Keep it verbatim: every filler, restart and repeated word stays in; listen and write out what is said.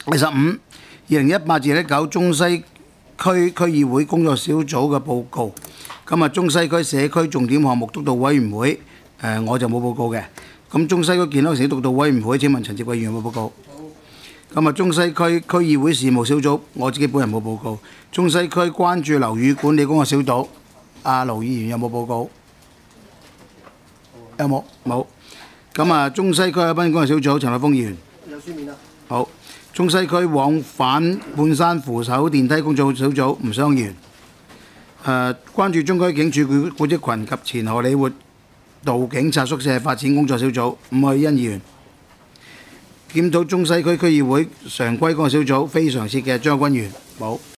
第十五，二零一八至一九中西區區議會工作小組嘅報告。咁啊，中西區社區重點項目督導委員會，誒、呃、我就冇報告嘅。咁中西區健康城市督導委員會，請問陳捷貴議員有冇報告？咁啊，中西區區議會事務小組，我自己本人冇報告。中西區關注樓宇管理工作小組，阿盧議員有冇報告？有冇？冇。咁啊，中西區海濱工作小組，陳海峰議員有書面啦。 好。中西區往返半山扶手電梯工作小組，吳雙議員。誒、呃，關注中區警署管管職群及前荷里活道警察宿舍發展工作小組，伍愛欣議員。檢討中西區區議會常規工作小組非常設嘅張君源冇。